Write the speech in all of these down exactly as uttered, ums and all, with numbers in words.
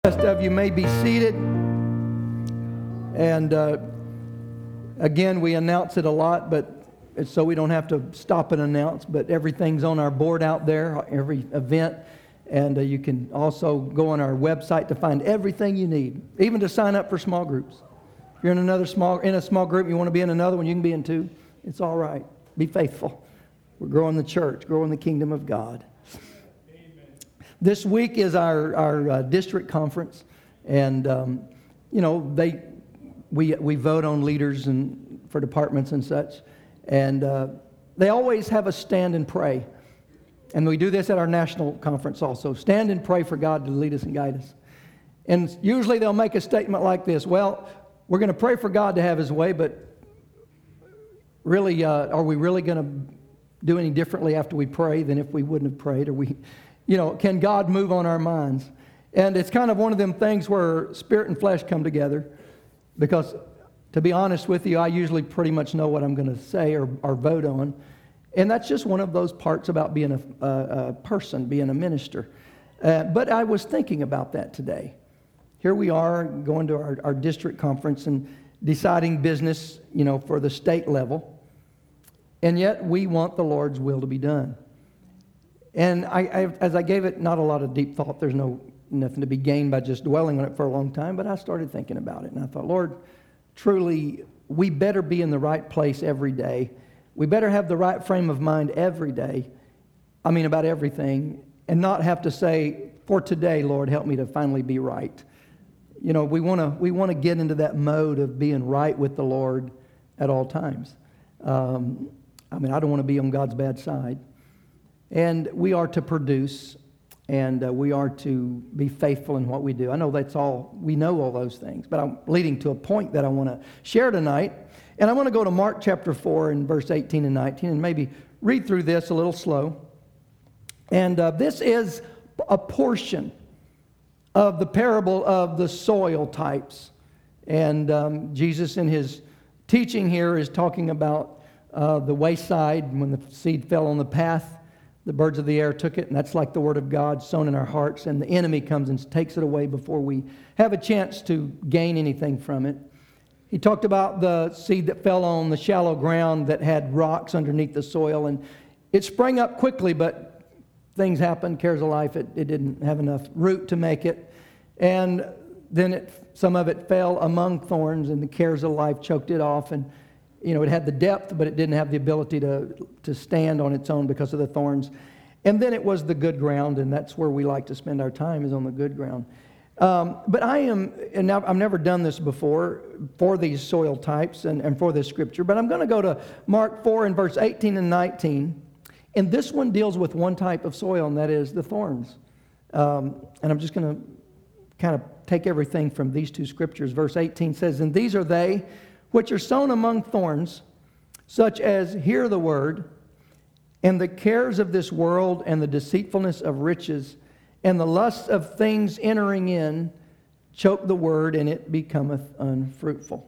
Rest of you may be seated. And uh, again, we announce it a lot, but it's so we don't have to stop and announce. But everything's on our board out there, every event. And uh, you can also go on our website to find everything you need, even to sign up for small groups. If you're in another small in a small group, you want to be in another one, you can be in two. It's all right. Be faithful. We're growing the church, growing the kingdom of God. This week is our our uh, district conference, and um, you know they we we vote on leaders and for departments and such, and uh, they always have us stand and pray, and we do this at our national conference also. Stand and pray for God to lead us and guide us, and usually they'll make a statement like this: "Well, we're going to pray for God to have His way, but really, uh, are we really going to do any differently after we pray than if we wouldn't have prayed? Or we?" You know, can God move on our minds? And it's kind of one of them things where spirit and flesh come together, because to be honest with you, I usually pretty much know what I'm going to say or, or vote on. And that's just one of those parts about being a, a, a person, being a minister. Uh, but I was thinking about that today. Here we are going to our, our district conference and deciding business, you know, for the state level. And yet we want the Lord's will to be done. And I, I, as I gave it not a lot of deep thought, there's no nothing to be gained by just dwelling on it for a long time, but I started thinking about it. And I thought, Lord, truly, we better be in the right place every day. We better have the right frame of mind every day. I mean, about everything. And not have to say, for today, Lord, help me to finally be right. You know, we want to we want to get into that mode of being right with the Lord at all times. Um, I mean, I don't want to be on God's bad side. And we are to produce, and uh, we are to be faithful in what we do. I know that's all, we know all those things, but I'm leading to a point that I want to share tonight. And I want to go to Mark chapter four and verse eighteen and nineteen, and maybe read through this a little slow. And uh, this is a portion of the parable of the soil types. And um, Jesus in his teaching here is talking about uh, the wayside, when the seed fell on the path. The birds of the air took it, and that's like the word of God sown in our hearts, and the enemy comes and takes it away before we have a chance to gain anything from it. He talked about the seed that fell on the shallow ground that had rocks underneath the soil, and it sprang up quickly, but things happened, cares of life, it, it didn't have enough root to make it. And then it, some of it fell among thorns, and the cares of life choked it off, and you know, it had the depth, but it didn't have the ability to, to stand on its own because of the thorns. And then it was the good ground, and that's where we like to spend our time, is on the good ground. Um, but I am, and now, I've never done this before for these soil types and, and for this scripture, but I'm going to go to Mark four and verse eighteen and nineteen. And this one deals with one type of soil, and that is the thorns. Um, and I'm just going to kind of take everything from these two scriptures. Verse eighteen says, "And these are they which are sown among thorns, such as hear the word, and the cares of this world, and the deceitfulness of riches, and the lusts of things entering in, choke the word, and it becometh unfruitful."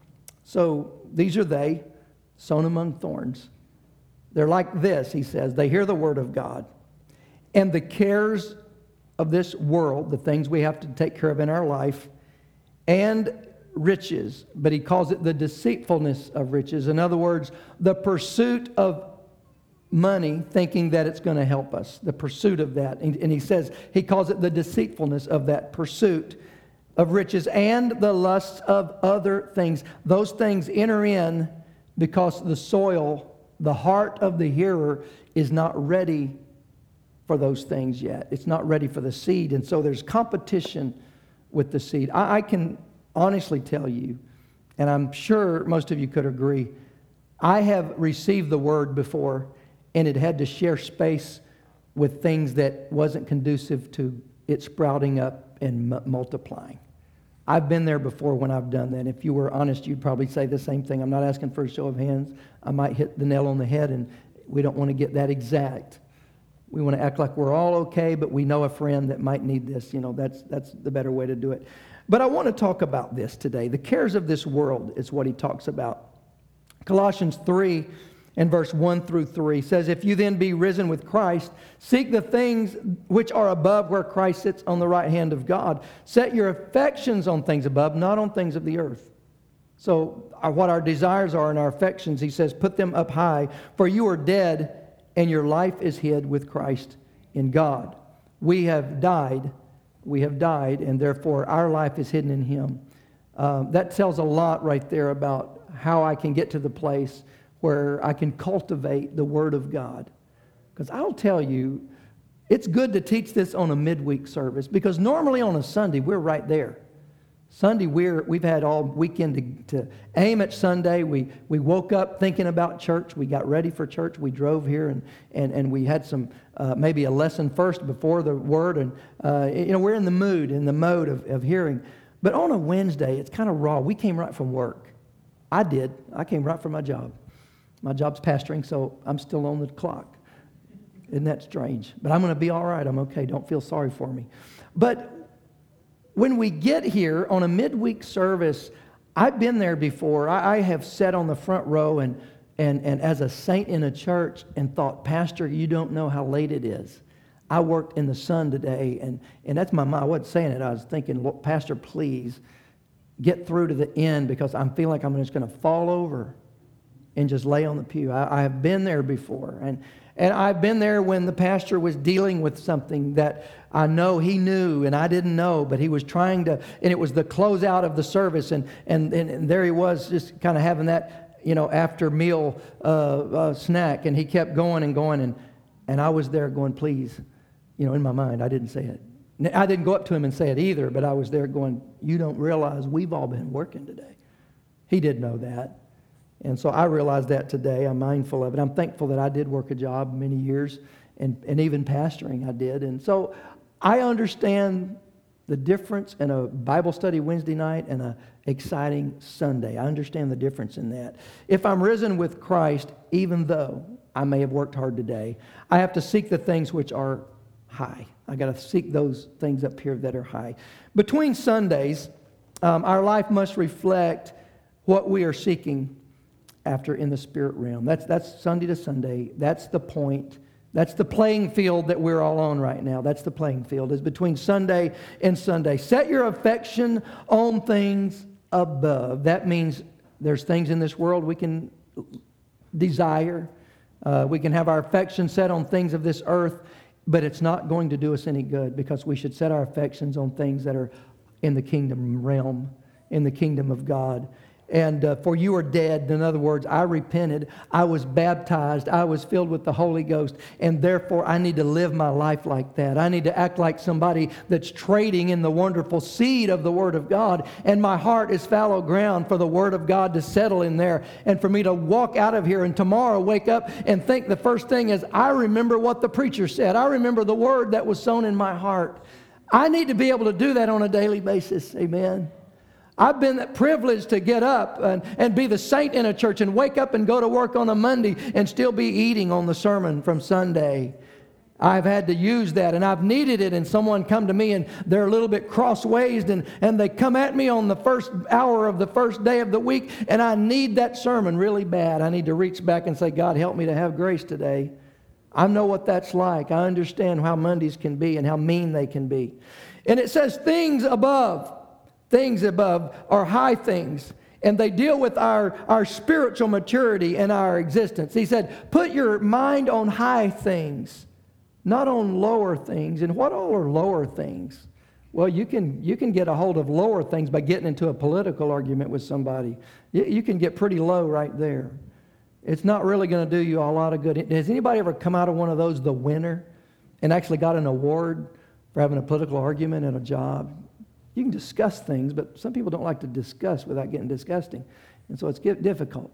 So these are they, sown among thorns. They're like this, he says. They hear the word of God, and the cares of this world, the things we have to take care of in our life, and riches, but he calls it the deceitfulness of riches. In other words, the pursuit of money, thinking that it's going to help us, the pursuit of that. And, and he says, he calls it the deceitfulness of that pursuit of riches, and the lusts of other things. Those things enter in because the soil, the heart of the hearer, is not ready for those things yet. It's not ready for the seed, and so there's competition with the seed. I, I can honestly tell you, and I'm sure most of you could agree, I have received the word before, and it had to share space with things that wasn't conducive to it sprouting up and m- multiplying. I've been there before when I've done that. If you were honest, you'd probably say the same thing. I'm not asking for a show of hands. I might hit the nail on the head, and we don't want to get that exact. We want to act like we're all okay, but we know a friend that might need this. You know, that's that's the better way to do it. But I want to talk about this today. The cares of this world is what he talks about. Colossians three And verse one through three says, if you then be risen with Christ, seek the things which are above where Christ sits on the right hand of God. Set your affections on things above, not on things of the earth. So our, what our desires are and our affections, he says, put them up high. For you are dead, and your life is hid with Christ in God. We have died. We have died, and therefore our life is hidden in him. Um, that tells a lot right there about how I can get to the place where I can cultivate the Word of God. Because I'll tell you, it's good to teach this on a midweek service, because normally on a Sunday, we're right there. Sunday, we're, we've had all weekend to, to aim at Sunday. We, we woke up thinking about church. We got ready for church. We drove here, and, and, and we had some, uh, maybe a lesson first before the Word. And, uh, you know, we're in the mood, in the mode of, of hearing. But on a Wednesday, it's kind of raw. We came right from work. I did. I came right from my job. My job's pastoring, so I'm still on the clock. Isn't that strange? But I'm going to be all right. I'm okay. Don't feel sorry for me. But when we get here on a midweek service, I've been there before. I, I have sat on the front row and, and, and as a saint in a church and thought, Pastor, you don't know how late it is. I worked in the sun today, and, and that's my mind. I wasn't saying it. I was thinking, Lord, Pastor, please get through to the end, because I'm feeling like I'm just going to fall over and just lay on the pew. I, I have been there before. And, and I've been there when the pastor was dealing with something that I know he knew and I didn't know, but he was trying to, and it was the closeout of the service. And, and, and, and there he was just kind of having that, you know, after meal uh, uh, snack. And he kept going and going. And, and I was there going, please, you know, in my mind, I didn't say it. I didn't go up to him and say it either, but I was there going, you don't realize we've all been working today. He did know that. And so I realize that today. I'm mindful of it. I'm thankful that I did work a job many years, and, and even pastoring I did. And so I understand the difference in a Bible study Wednesday night and an exciting Sunday. I understand the difference in that. If I'm risen with Christ, even though I may have worked hard today, I have to seek the things which are high. I got to seek those things up here that are high. Between Sundays, um, our life must reflect what we are seeking after in the spirit realm. That's that's Sunday to Sunday. That's the point. That's the playing field that we're all on right now. That's the playing field, is between Sunday and Sunday. Set your affection on things above. That means there's things in this world we can desire. Uh, we can have our affection set on things of this earth, but it's not going to do us any good, because we should set our affections on things that are in the kingdom realm, in the kingdom of God. And uh, for you are dead. In other words, I repented. I was baptized. I was filled with the Holy Ghost. And therefore, I need to live my life like that. I need to act like somebody that's trading in the wonderful seed of the Word of God. And my heart is fallow ground for the Word of God to settle in there. And for me to walk out of here and tomorrow wake up and think the first thing is, I remember what the preacher said. I remember the Word that was sown in my heart. I need to be able to do that on a daily basis. Amen. I've been privileged to get up and, and be the saint in a church and wake up and go to work on a Monday and still be eating on the sermon from Sunday. I've had to use that, and I've needed it, and someone come to me and they're a little bit cross-ways, and, and they come at me on the first hour of the first day of the week, and I need that sermon really bad. I need to reach back and say, God, help me to have grace today. I know what that's like. I understand how Mondays can be and how mean they can be. And it says things above. Things above are high things, and they deal with our, our spiritual maturity and our existence. He said, put your mind on high things, not on lower things. And what all are lower things? Well, you can you can get a hold of lower things by getting into a political argument with somebody. You, you can get pretty low right there. It's not really going to do you a lot of good. Has anybody ever come out of one of those the winner and actually got an award for having a political argument at a job? You can discuss things, but some people don't like to discuss without getting disgusting. And so it's difficult.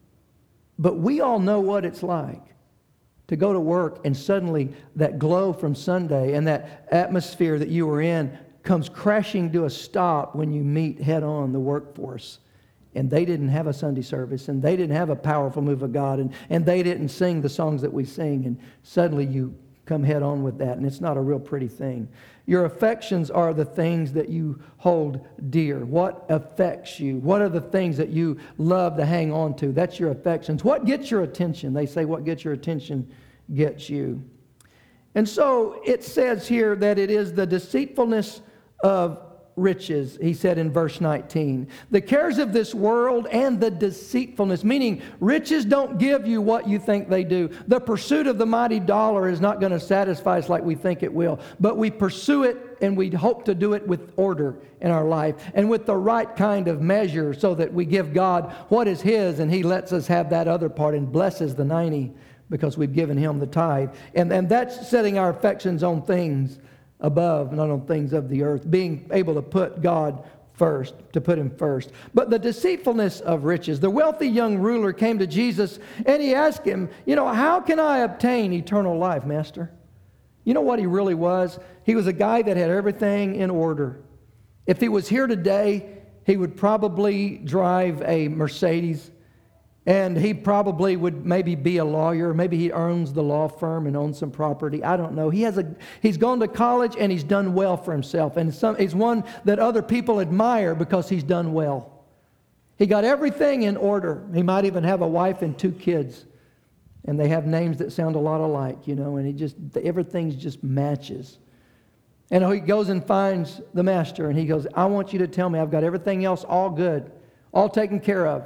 But we all know what it's like to go to work and suddenly that glow from Sunday and that atmosphere that you were in comes crashing to a stop when you meet head on the workforce. And they didn't have a Sunday service, and they didn't have a powerful move of God, and, and they didn't sing the songs that we sing. And suddenly you come head on with that, and it's not a real pretty thing. Your affections are the things that you hold dear. What affects you? What are the things that you love to hang on to? That's your affections. What gets your attention? They say what gets your attention gets you. And so it says here that it is the deceitfulness of riches, he said in verse nineteen. The cares of this world and the deceitfulness, meaning riches don't give you what you think they do. The pursuit of the mighty dollar is not going to satisfy us like we think it will. But we pursue it and we hope to do it with order in our life and with the right kind of measure so that we give God what is His and He lets us have that other part and blesses the ninety because we've given Him the tithe. And, and that's setting our affections on things above, not on things of the earth, being able to put God first, to put Him first. But the deceitfulness of riches. The wealthy young ruler came to Jesus and he asked Him, you know, how can I obtain eternal life, Master? You know what he really was? He was a guy that had everything in order. If he was here today, he would probably drive a Mercedes. And he probably would maybe be a lawyer. Maybe he owns the law firm and owns some property. I don't know. He has a. He's gone to college and he's done well for himself. And some, he's one that other people admire because he's done well. He got everything in order. He might even have a wife and two kids. And they have names that sound a lot alike, you know. And he just, everything just matches. And he goes and finds the master and he goes, I want you to tell me I've got everything else all good, all taken care of.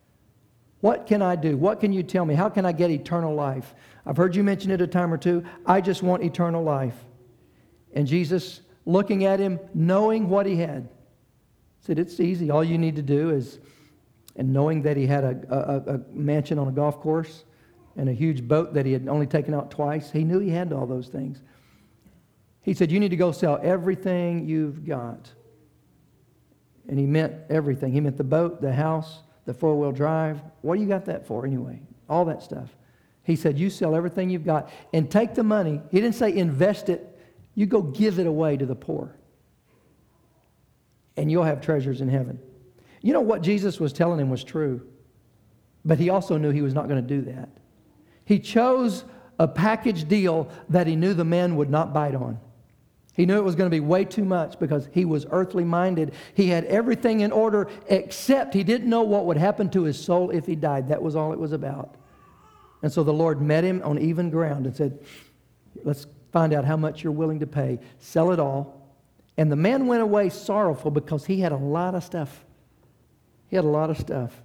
What can I do? What can you tell me? How can I get eternal life? I've heard you mention it a time or two. I just want eternal life. And Jesus, looking at him, knowing what he had, said, it's easy. All you need to do is, and knowing that he had a, a, a mansion on a golf course and a huge boat that he had only taken out twice, he knew he had all those things. He said, you need to go sell everything you've got. And he meant everything. He meant the boat, the house, the four-wheel drive. What do you got that for anyway? All that stuff. He said, you sell everything you've got and take the money. He didn't say invest it. You go give it away to the poor. And you'll have treasures in heaven. You know what Jesus was telling him was true. But he also knew he was not going to do that. He chose a package deal that he knew the man would not bite on. He knew it was going to be way too much because he was earthly minded. He had everything in order except he didn't know what would happen to his soul if he died. That was all it was about. And so the Lord met him on even ground and said, let's find out how much you're willing to pay. Sell it all. And the man went away sorrowful because he had a lot of stuff. He had a lot of stuff.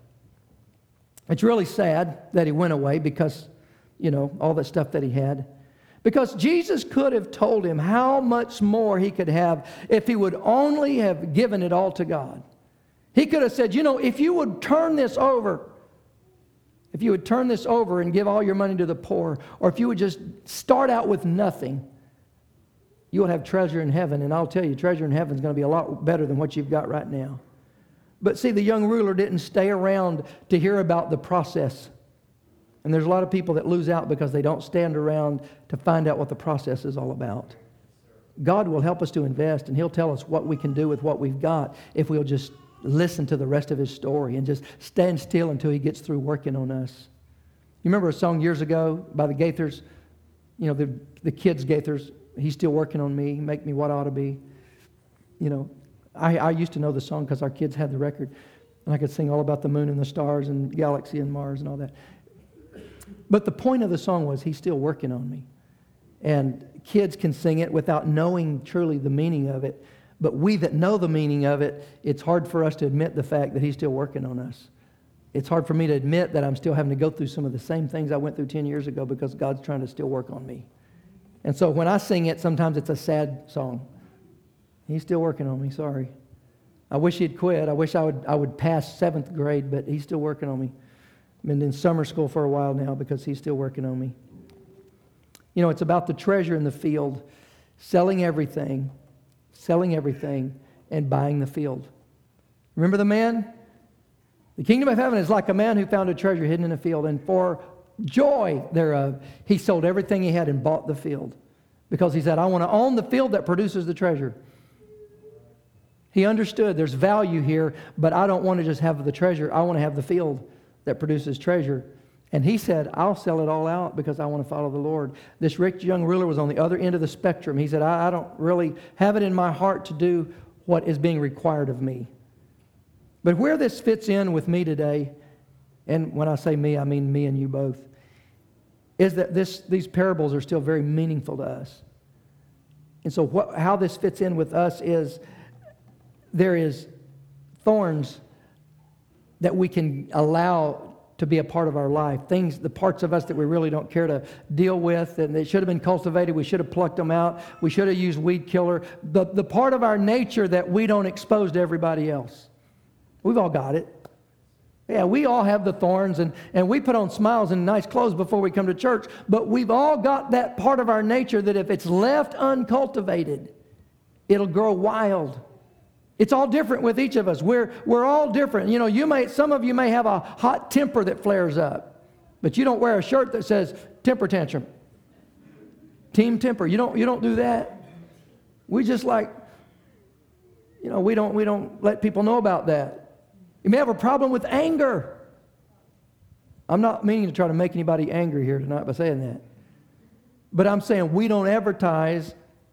It's really sad that he went away because, you know, all that stuff that he had. Because Jesus could have told him how much more he could have if he would only have given it all to God. He could have said, you know, if you would turn this over, if you would turn this over and give all your money to the poor, or if you would just start out with nothing, you would have treasure in heaven. And I'll tell you, treasure in heaven is going to be a lot better than what you've got right now. But see, the young ruler didn't stay around to hear about the process. And there's a lot of people that lose out because they don't stand around to find out what the process is all about. God will help us to invest, and He'll tell us what we can do with what we've got if we'll just listen to the rest of His story and just stand still until He gets through working on us. You remember a song years ago by the Gaithers? You know, the, the kids Gaithers, He's still working on me, make me what I ought to be. You know, I, I used to know the song because our kids had the record, and I could sing all about the moon and the stars and galaxy and Mars and all that. But the point of the song was, He's still working on me. And kids can sing it without knowing truly the meaning of it. But we that know the meaning of it, it's hard for us to admit the fact that He's still working on us. It's hard for me to admit that I'm still having to go through some of the same things I went through ten years ago because God's trying to still work on me. And so when I sing it, sometimes it's a sad song. He's still working on me, sorry. I wish He'd quit. I wish I would, I would pass seventh grade, but He's still working on me. I've been in summer school for a while now because He's still working on me. You know, it's about the treasure in the field, selling everything, selling everything, and buying the field. Remember the man? The kingdom of heaven is like a man who found a treasure hidden in a field, and for joy thereof, he sold everything he had and bought the field. Because he said, I want to own the field that produces the treasure. He understood there's value here, but I don't want to just have the treasure. I want to have the field that produces treasure. And he said, I'll sell it all out because I want to follow the Lord. This rich young ruler was on the other end of the spectrum. He said, I, I don't really have it in my heart to do what is being required of me. But where this fits in with me today, and when I say me, I mean me and you both, is that this, these parables are still very meaningful to us. And so what, how this fits in with us is there is thorns that we can allow to be a part of our life. Things, the parts of us that we really don't care to deal with, and they should have been cultivated. We should have plucked them out. We should have used weed killer. The, the part of our nature that we don't expose to everybody else. We've all got it. Yeah, we all have the thorns, and, and we put on smiles and nice clothes before we come to church, but we've all got that part of our nature that if it's left uncultivated, it'll grow wild. It's all different with each of us. We're, we're all different. You know, you may, some of you may have a hot temper that flares up, but you don't wear a shirt that says temper tantrum. Team temper. You don't, you don't do that. We just like, you know, we don't, we don't let people know about that. You may have a problem with anger. I'm not meaning to try to make anybody angry here tonight by saying that. But I'm saying we don't advertise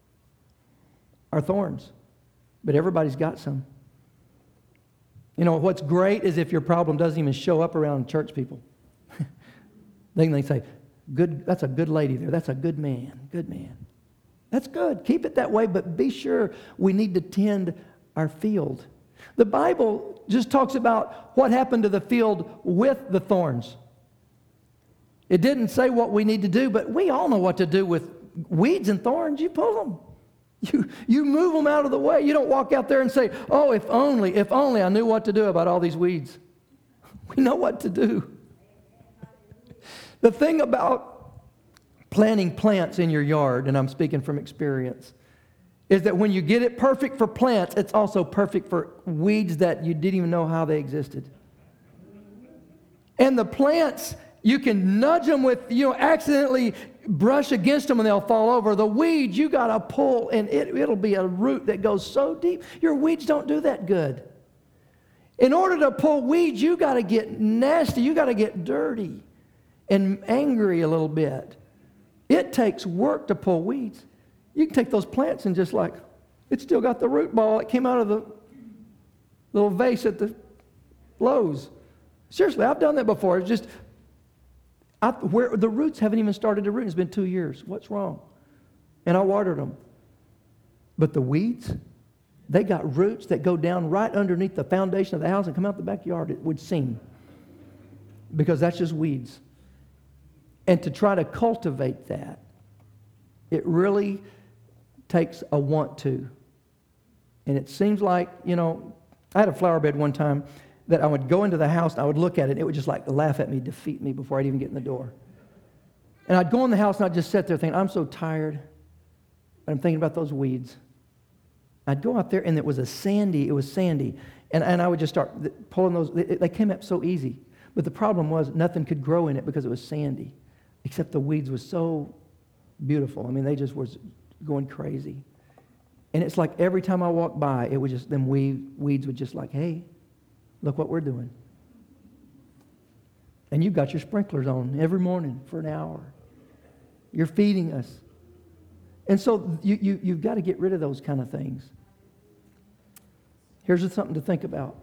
our thorns. But everybody's got some. You know, what's great is if your problem doesn't even show up around church people. Then they say, "Good, that's a good lady there. That's a good man. Good man." That's good. Keep it that way, but be sure we need to tend our field. The Bible just talks about what happened to the field with the thorns. It didn't say what we need to do, but we all know what to do with weeds and thorns. You pull them. You, you move them out of the way. You don't walk out there and say, oh, if only, if only I knew what to do about all these weeds. We know what to do. The thing about planting plants in your yard, and I'm speaking from experience, is that when you get it perfect for plants, it's also perfect for weeds that you didn't even know how they existed. And the plants, you can nudge them with, you know, accidentally brush against them and they'll fall over. The weeds, you got to pull, and it, it'll be a root that goes so deep. Your weeds don't do that good. In order to pull weeds, you got to get nasty. You got to get dirty and angry a little bit. It takes work to pull weeds. You can take those plants and just like, it's still got the root ball that came out of the little vase at the Lowe's. Seriously, I've done that before. It's just, I, where the roots haven't even started to root. It's been two years. What's wrong? And I watered them. But the weeds, they got roots that go down right underneath the foundation of the house and come out the backyard, it would seem. Because that's just weeds. And to try to cultivate that, it really takes a want to. And it seems like, you know, I had a flower bed one time that I would go into the house and I would look at it and it would just like laugh at me, defeat me before I'd even get in the door. And I'd go in the house and I'd just sit there thinking, I'm so tired. But I'm thinking about those weeds. I'd go out there and it was a sandy, it was sandy. And, and I would just start pulling those, they, they came up so easy. But the problem was nothing could grow in it because it was sandy. Except the weeds was so beautiful. I mean, they just was going crazy. And it's like every time I walked by, it would just, them weed, weeds would just like, hey, look what we're doing. And you've got your sprinklers on every morning for an hour. You're feeding us. And so you, you, you've got to get rid of those kind of things. Here's something to think about.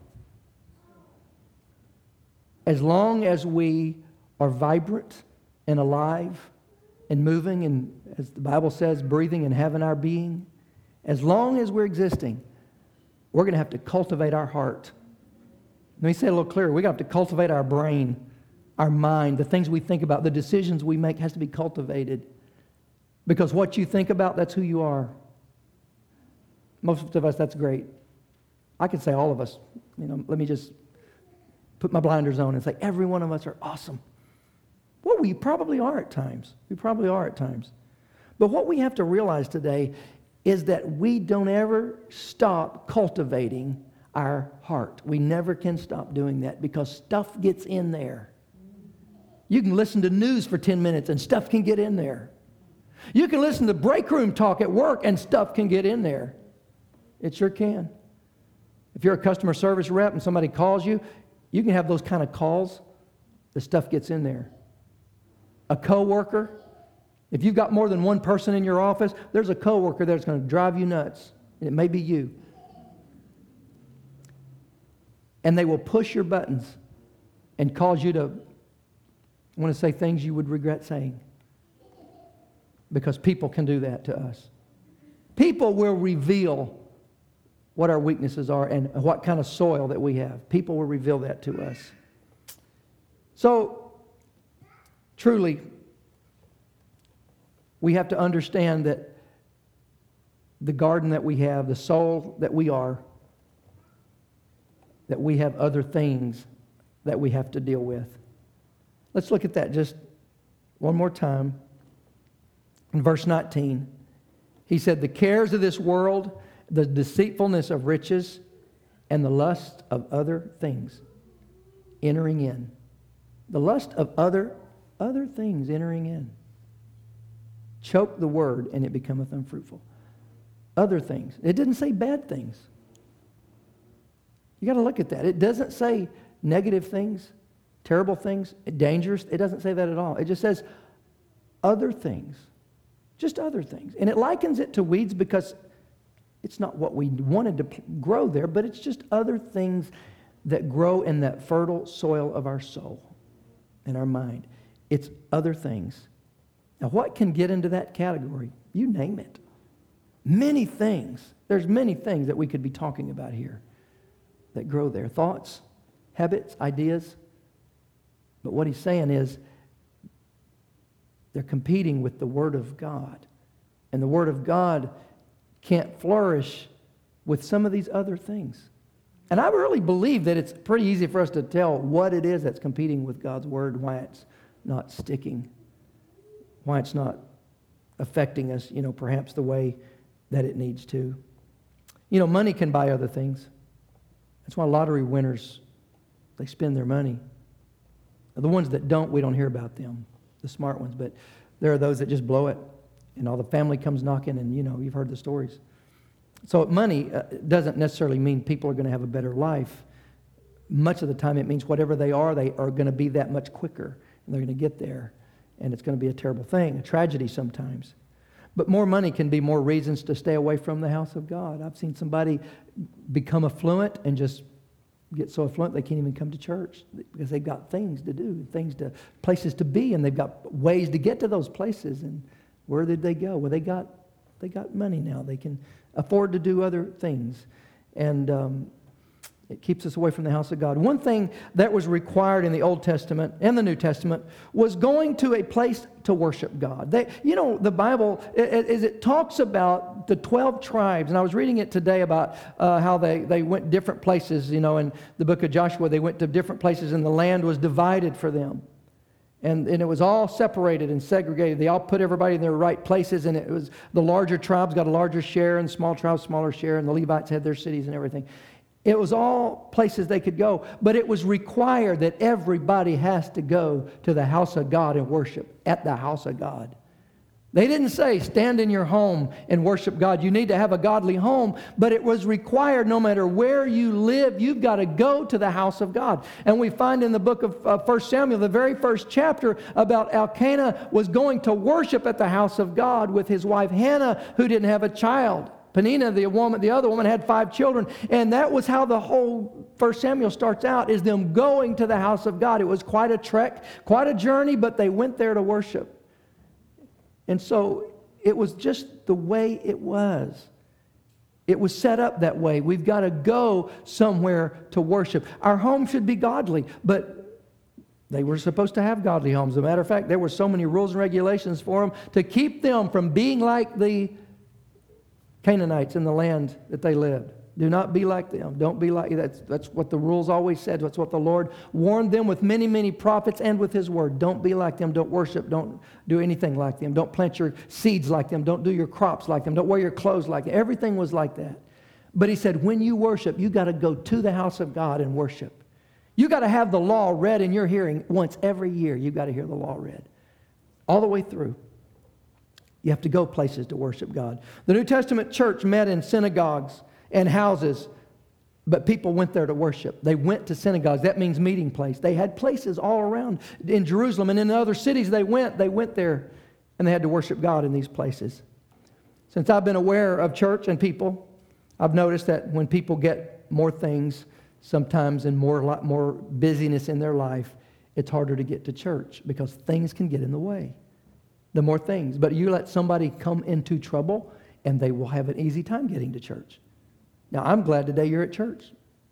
As long as we are vibrant and alive and moving and, as the Bible says, breathing and having our being, as long as we're existing, we're going to have to cultivate our heart. Let me say it a little clearer. We're going to have to cultivate our brain, our mind, the things we think about, the decisions we make has to be cultivated. Because what you think about, that's who you are. Most of us, that's great. I could say all of us, you know, let me just put my blinders on and say every one of us are awesome. Well, we probably are at times. We probably are at times. But what we have to realize today is that we don't ever stop cultivating our heart. We never can stop doing that because stuff gets in there. You can listen to news for ten minutes and stuff can get in there. You can listen to break room talk at work and stuff can get in there. It sure can. If you're a customer service rep and somebody calls you, you can have those kind of calls. The stuff gets in there. A coworker. If you've got more than one person in your office, there's a coworker that's going to drive you nuts. And it may be you. And they will push your buttons and cause you to want to say things you would regret saying. Because people can do that to us. People will reveal what our weaknesses are and what kind of soil that we have. People will reveal that to us. So, truly, we have to understand that the garden that we have, the soul that we are, that we have other things that we have to deal with. Let's look at that just one more time. In verse nineteen, he said, the cares of this world, the deceitfulness of riches, and the lust of other things entering in. The lust of other, other things entering in. Choke the word, and it becometh unfruitful. Other things. It didn't say bad things. You got to look at that. It doesn't say negative things, terrible things, dangerous. It doesn't say that at all. It just says other things. Just other things. And it likens it to weeds because it's not what we wanted to grow there, but it's just other things that grow in that fertile soil of our soul and our mind. It's other things. Now, what can get into that category? You name it. Many things. There's many things that we could be talking about here that grow there. Thoughts, habits, ideas. But what he's saying is they're competing with the Word of God. And the Word of God can't flourish with some of these other things. And I really believe that it's pretty easy for us to tell what it is that's competing with God's Word, why it's not sticking, why it's not affecting us, you know, perhaps the way that it needs to. You know, money can buy other things. That's why lottery winners, they spend their money. The ones that don't, we don't hear about them, the smart ones, but there are those that just blow it, and all the family comes knocking, and, you know, you've heard the stories. So money uh, doesn't necessarily mean people are going to have a better life. Much of the time it means whatever they are, they are going to be that much quicker, and they're going to get there, and it's going to be a terrible thing, a tragedy sometimes. But more money can be more reasons to stay away from the house of God. I've seen somebody become affluent and just get so affluent they can't even come to church because they've got things to do, things to, places to be, and they've got ways to get to those places. And where did they go? Well, they got they got money now. They can afford to do other things, and um, it keeps us away from the house of God. One thing that was required in the Old Testament and the New Testament was going to a place to worship God. They, you know, the Bible, as it talks about the twelve tribes, and I was reading it today about uh, how they, they went different places, you know, in the book of Joshua, they went to different places and the land was divided for them. And, and it was all separated and segregated. They all put everybody in their right places, and it was the larger tribes got a larger share, and small tribes smaller share, and the Levites had their cities and everything. It was all places they could go, but it was required that everybody has to go to the house of God and worship at the house of God. They didn't say stand in your home and worship God. You need to have a godly home, but it was required no matter where you live, you've got to go to the house of God. And we find in the book of uh, First Samuel, the very first chapter, about Elkanah was going to worship at the house of God with his wife Hannah, who didn't have a child. Peninnah, the woman, the other woman, had five children, and that was how the whole First Samuel starts out, is them going to the house of God. It was quite a trek, quite a journey, but they went there to worship. And so it was just the way it was. It was set up that way. We've got to go somewhere to worship. Our home should be godly, but they were supposed to have godly homes. As a matter of fact, there were so many rules and regulations for them to keep them from being like the Canaanites in the land that they lived. Do not be like them. Don't be like that's that's what the rules always said. That's what the Lord warned them with many, many prophets and with His word. Don't be like them. Don't worship. Don't do anything like them. Don't plant your seeds like them. Don't do your crops like them. Don't wear your clothes like them. Everything was like that. But He said, when you worship, you got to go to the house of God and worship. You got to have the law read in your hearing once every year. You've got to hear the law read all the way through. You have to go places to worship God. The New Testament church met in synagogues and houses But people went there to worship. They went to synagogues. That means meeting place. They had places all around in Jerusalem and in the other cities they went. They went there and they had to worship God in these places. Since I've been aware of church and people, I've noticed that when people get more things, sometimes and more, lot more busyness in their life, it's harder to get to church because things can get in the way. The more things. But you let somebody come into trouble and they will have an easy time getting to church. Now, I'm glad today you're at church.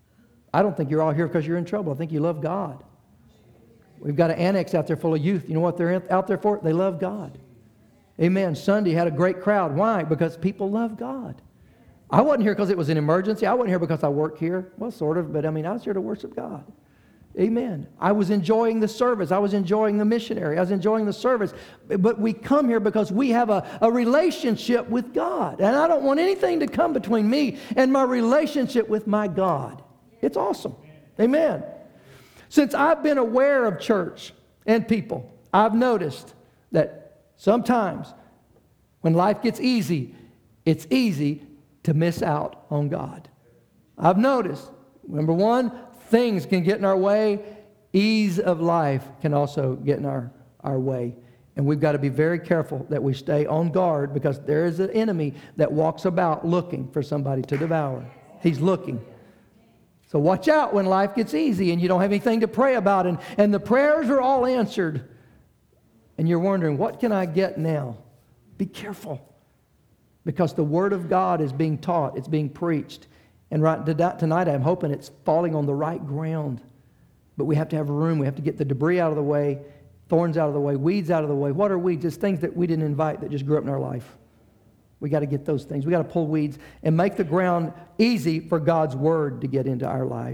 I don't think you're all here because you're in trouble. I think you love God. We've got an annex out there full of youth. You know what they're out there for? They love God. Amen. Sunday had a great crowd. Why? Because people love God. I wasn't here because it was an emergency. I wasn't here because I work here. Well, sort of, but I mean, I was here to worship God. Amen. I was enjoying the service. I was enjoying the missionary. I was enjoying the service. But we come here because we have a, a relationship with God. And I don't want anything to come between me and my relationship with my God. It's awesome. Amen. Since I've been aware of church and people, I've noticed that sometimes when life gets easy, it's easy to miss out on God. I've noticed, number one, things can get in our way. Ease of life can also get in our, our way. And we've got to be very careful that we stay on guard because there is an enemy that walks about looking for somebody to devour. He's looking. So watch out when life gets easy and you don't have anything to pray about and, and the prayers are all answered. And you're wondering, what can I get now? Be careful. Because the Word of God is being taught. It's being preached. And right tonight, I'm hoping it's falling on the right ground. But we have to have room. We have to get the debris out of the way, thorns out of the way, weeds out of the way. What are weeds? Just things that we didn't invite that just grew up in our life. We got to get those things. We got to pull weeds and make the ground easy for God's Word to get into our life.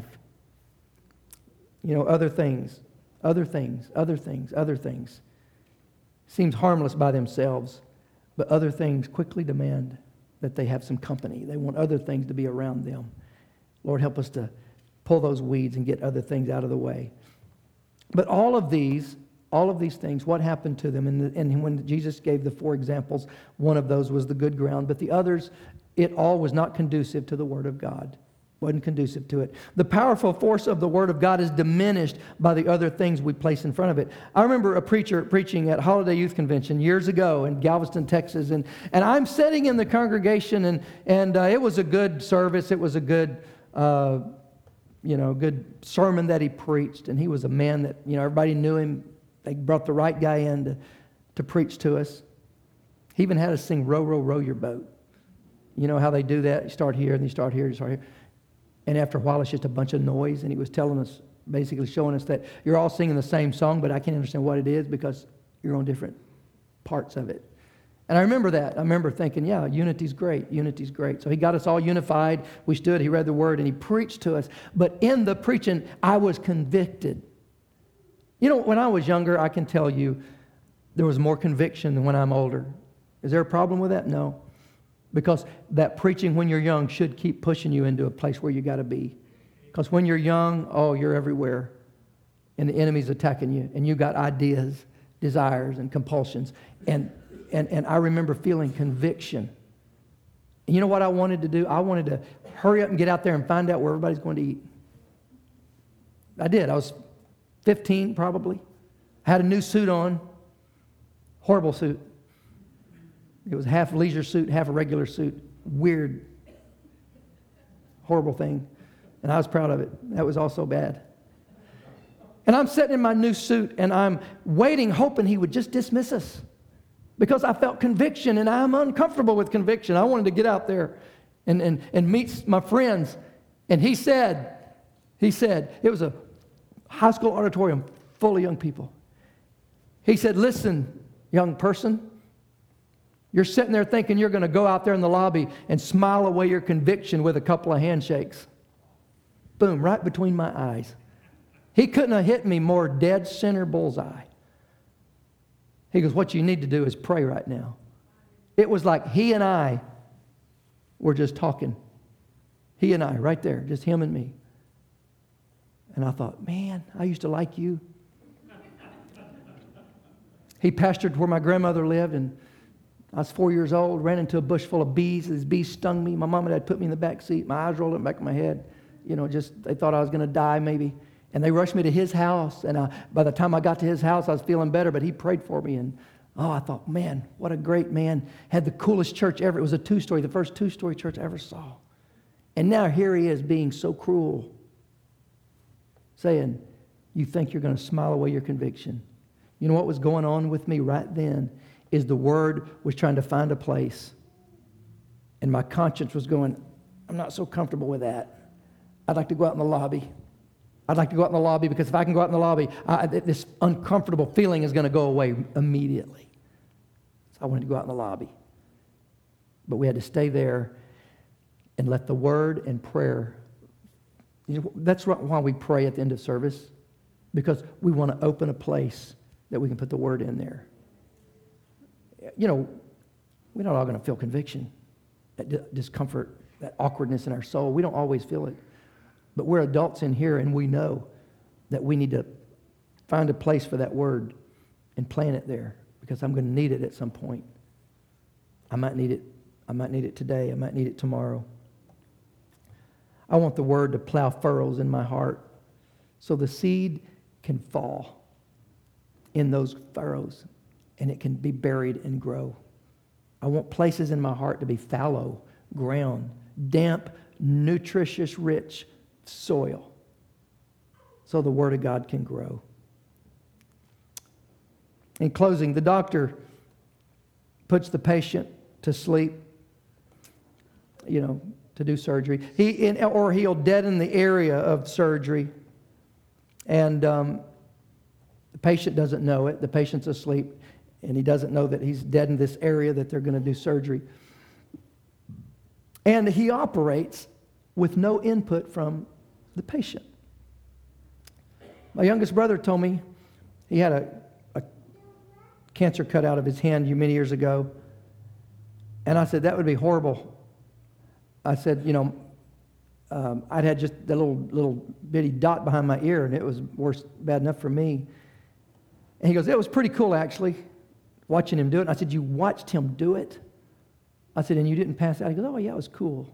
You know, other things, other things, other things, other things. Seems harmless by themselves, but other things quickly demand that they have some company. They want other things to be around them. Lord, help us to pull those weeds and get other things out of the way. But all of these, all of these things, what happened to them? And, the, and when Jesus gave the four examples, one of those was the good ground. But the others, it all was not conducive to the Word of God. Wasn't conducive to it. The powerful force of the Word of God is diminished by the other things we place in front of it. I remember a preacher preaching at Holiday Youth Convention years ago in Galveston, Texas, and, and I'm sitting in the congregation, and, and uh, it was a good service. It was a good, uh, you know, good sermon that he preached, and he was a man that, you know, everybody knew him. They brought the right guy in to, to preach to us. He even had us sing Row, Row, Row Your Boat. You know how they do that? You start here, and you start here, you start here. And after a while, it's just a bunch of noise. And he was telling us, basically showing us that you're all singing the same song, but I can't understand what it is because you're on different parts of it. And I remember that. I remember thinking, yeah, unity's great. Unity's great. So he got us all unified. We stood, he read the Word, and he preached to us. But in the preaching, I was convicted. You know, when I was younger, I can tell you there was more conviction than when I'm older. Is there a problem with that? No. Because that preaching when you're young should keep pushing you into a place where you got to be. Because when you're young, oh, you're everywhere. And the enemy's attacking you. And you got ideas, desires, and compulsions. And, and, and I remember feeling conviction. And you know what I wanted to do? I wanted to hurry up and get out there and find out where everybody's going to eat. I did. I was fifteen probably. I had a new suit on. Horrible suit. It was half a leisure suit, half a regular suit. Weird, horrible thing. And I was proud of it. That was also bad. And I'm sitting in my new suit, and I'm waiting, hoping he would just dismiss us. Because I felt conviction, and I'm uncomfortable with conviction. I wanted to get out there and, and, and meet my friends. And he said, he said, it was a high school auditorium full of young people. He said, listen, young person, you're sitting there thinking you're going to go out there in the lobby and smile away your conviction with a couple of handshakes. Boom, right between my eyes. He couldn't have hit me more dead center bullseye. He goes, what you need to do is pray right now. It was like he and I were just talking. He and I, right there, just him and me. And I thought, man, I used to like you. He pastored where my grandmother lived, and I was four years old, ran into a bush full of bees. These bees stung me. My mom and dad put me in the back seat. My eyes rolled up the back of my head. you know, just they thought I was going to die maybe. And they rushed me to his house. And I, by the time I got to his house, I was feeling better, but he prayed for me. And oh, I thought, man, what a great man. Had the coolest church ever. It was a two-story, the first two-story church I ever saw. And now here he is being so cruel, saying, you think you're going to smile away your conviction. You know what was going on with me right then is the Word was trying to find a place. And my conscience was going, I'm not so comfortable with that. I'd like to go out in the lobby. I'd like to go out in the lobby because if I can go out in the lobby, I, this uncomfortable feeling is going to go away immediately. So I wanted to go out in the lobby. But we had to stay there and let the Word and prayer. You know, that's why we pray at the end of service, because we want to open a place that we can put the Word in there. You know, we're not all going to feel conviction, that discomfort, that awkwardness in our soul. We don't always feel it. But we're adults in here, and we know that we need to find a place for that Word and plant it there, because I'm going to need it at some point. I might need it. I might need it today. I might need it tomorrow. I want the Word to plow furrows in my heart so the seed can fall in those furrows and it can be buried and grow. I want places in my heart to be fallow ground, damp, nutritious, rich soil so the Word of God can grow. In closing, the doctor puts the patient to sleep, you know, to do surgery. He in, or he'll deaden the area of surgery. And um, the patient doesn't know it. The patient's asleep, and he doesn't know that he's deadened this area that they're going to do surgery. And he operates with no input from the patient. My youngest brother told me he had a, a cancer cut out of his hand many years ago. And I said, that would be horrible. I said, you know, um, I'd had just that little little bitty dot behind my ear, and it was worse, bad enough for me. And he goes, it was pretty cool, actually, watching him do it. And I said, you watched him do it? I said, and you didn't pass out? He goes, oh, yeah, it was cool.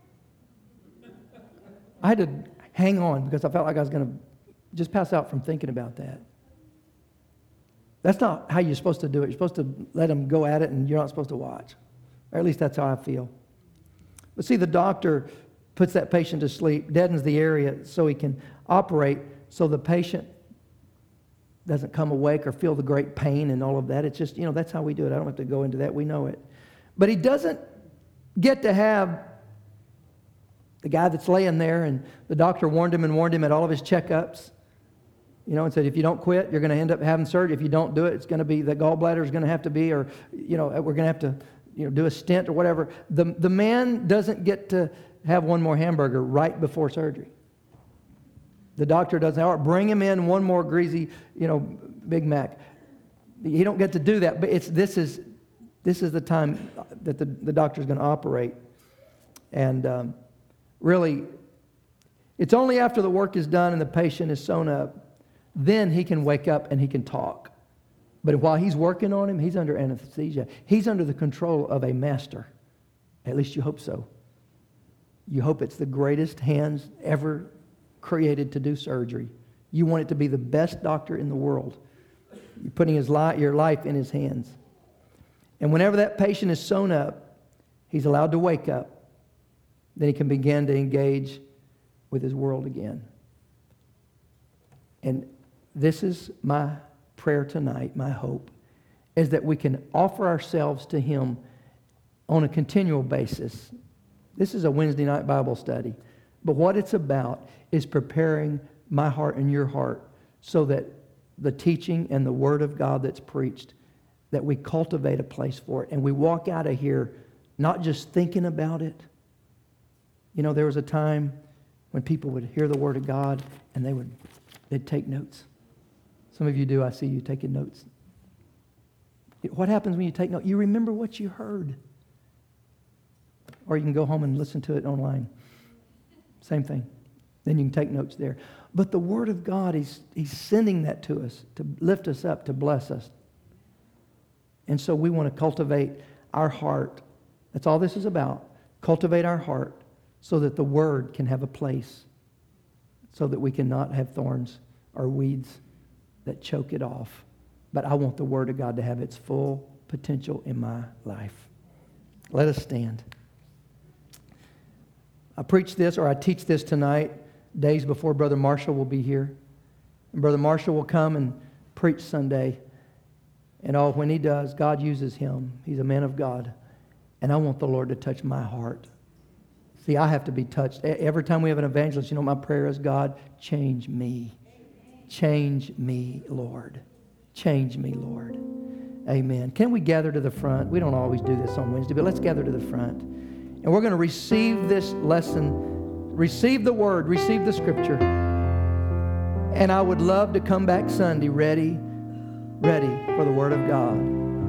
I had to hang on because I felt like I was going to just pass out from thinking about that. That's not how you're supposed to do it. You're supposed to let him go at it, and you're not supposed to watch. Or at least that's how I feel. But see, the doctor puts that patient to sleep, deadens the area so he can operate, so the patient doesn't come awake or feel the great pain and all of that. It's just, you know, that's how we do it. I don't have to go into that. We know it. But he doesn't get to have the guy that's laying there, and the doctor warned him and warned him at all of his checkups, you know, and said, if you don't quit, you're going to end up having surgery. If you don't do it, it's going to be, the gallbladder is going to have to be, or, you know, we're going to have to, you know, do a stent or whatever. The, the man doesn't get to have one more hamburger right before surgery. The doctor doesn't, or bring him in one more greasy, you know, Big Mac. He don't get to do that, but it's this is this is the time that the, the doctor's going to operate. And um, really, it's only after the work is done and the patient is sewn up, then he can wake up and he can talk. But while he's working on him, he's under anesthesia. He's under the control of a master. At least you hope so. You hope it's the greatest hands ever created to do surgery. You want it to be the best doctor in the world. You're putting his li- your life in his hands. And whenever that patient is sewn up, he's allowed to wake up. Then he can begin to engage with his world again. And this is my prayer tonight, my hope, is that we can offer ourselves to him on a continual basis. This is a Wednesday night Bible study. But what it's about is preparing my heart and your heart so that the teaching and the Word of God that's preached, that we cultivate a place for it. And we walk out of here not just thinking about it. You know, there was a time when people would hear the Word of God and they would they'd take notes. Some of you do. I see you taking notes. What happens when you take notes? You remember what you heard. Or you can go home and listen to it online. Same thing. Then you can take notes there. But the Word of God, He's, he's sending that to us to lift us up, to bless us. And so we want to cultivate our heart. That's all this is about. Cultivate our heart so that the Word can have a place so that we cannot have thorns or weeds that choke it off. But I want the Word of God to have its full potential in my life. Let us stand. I preach this, or I teach this tonight, days before Brother Marshall will be here. And Brother Marshall will come and preach Sunday. And oh, when he does, God uses him. He's a man of God. And I want the Lord to touch my heart. See, I have to be touched. Every time we have an evangelist, you know, my prayer is, God, change me. Change me, Lord. Change me, Lord. Amen. Can we gather to the front? We don't always do this on Wednesday, but let's gather to the front. And we're going to receive this lesson, receive the Word, receive the Scripture. And I would love to come back Sunday ready, ready for the Word of God.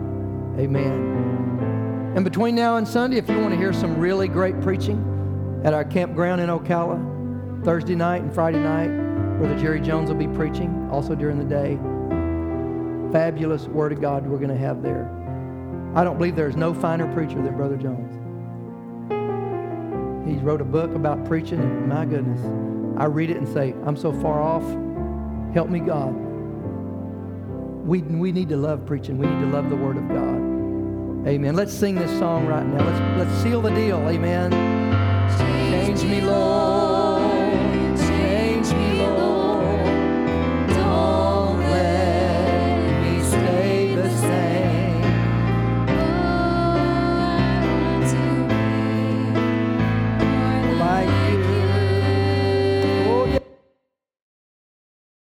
Amen. And between now and Sunday, if you want to hear some really great preaching at our campground in Ocala, Thursday night and Friday night, Brother Jerry Jones will be preaching, also during the day. Fabulous Word of God we're going to have there. I don't believe there's no finer preacher than Brother Jones. He wrote a book about preaching, and my goodness, I read it and say, I'm so far off. Help me, God. We, we need to love preaching. We need to love the Word of God. Amen. Let's sing this song right now. Let's, let's seal the deal. Amen. Change me, Lord.